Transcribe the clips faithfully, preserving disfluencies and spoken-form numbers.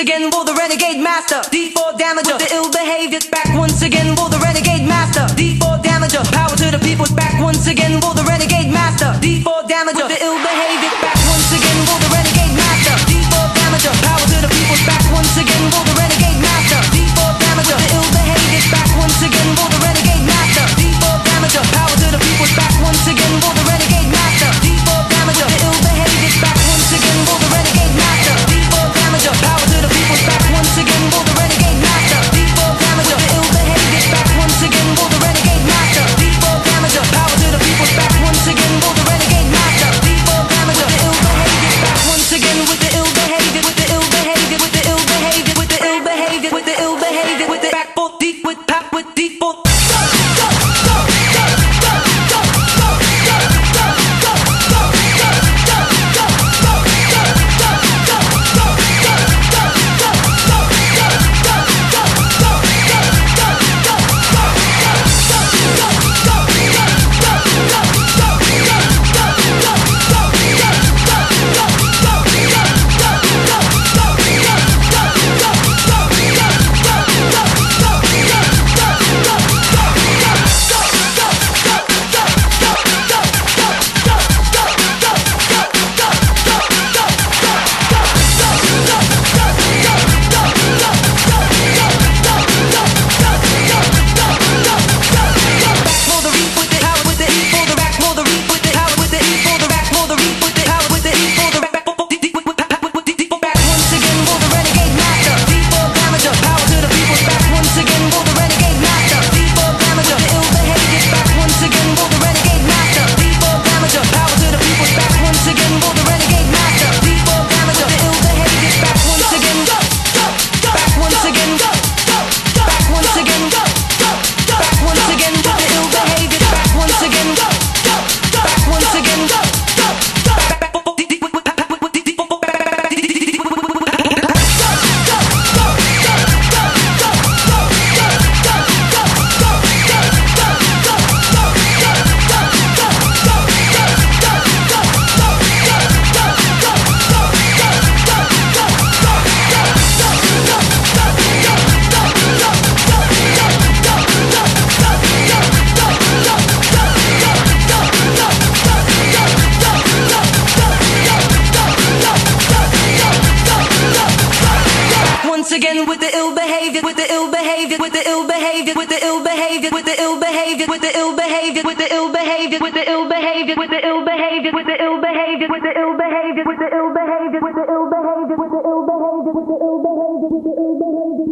again for the renegade master. D four damager with the ill behavior. Back once again for the renegade master. D four damager, power to the people. Back once again for the renegade master. D four damager with the ill behavior. Back once again for the renegade master. D four damager, power to the people. Back once again for the renegade master. D four damager with the ill behavior. Back once again for the renegade master. D four damager, power to the people. Back once again for the renegade master. D four damager with the ill behavior. Back once again for the renegade master. D four damager, power to the people. Back once again for the renegade master. D four damager with the ill behavior. Back once again for the renegade master. D four damager, power to the people. Back once again for the renegade master. D four damager with the ill behavior. Back once again with the ill behavior. With the ill behavior. With the ill behavior. With the ill behavior. With the ill behavior. With the back four deep with pop with deep four. Again with the ill behavior, with the ill behavior, with the ill behavior, with the ill behavior, with the ill behavior, with the ill behavior, with the ill behavior, with the ill behavior, with the ill behavior, with the ill behavior, with the ill behavior, with the ill behavior, with the ill behavior, with the ill behavior, with the ill behavior, with the ill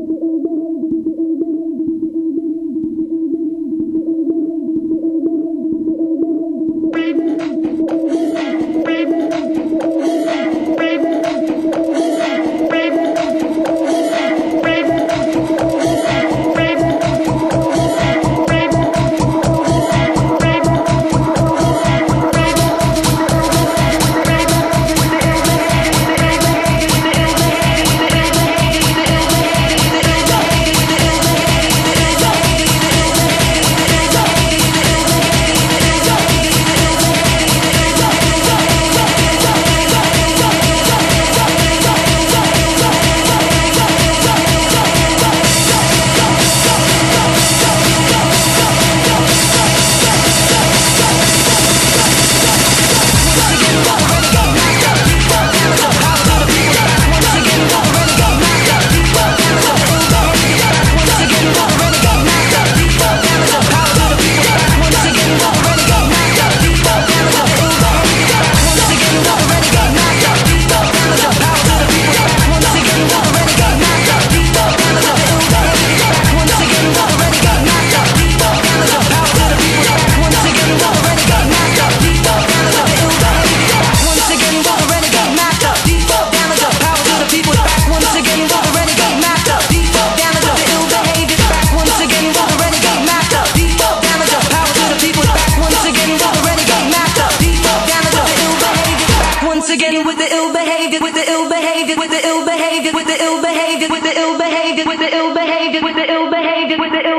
again with the ill behavior, with the ill behavior, with the ill behavior, with the ill behavior, with the ill behavior, with the ill behavior, with the ill behavior, with the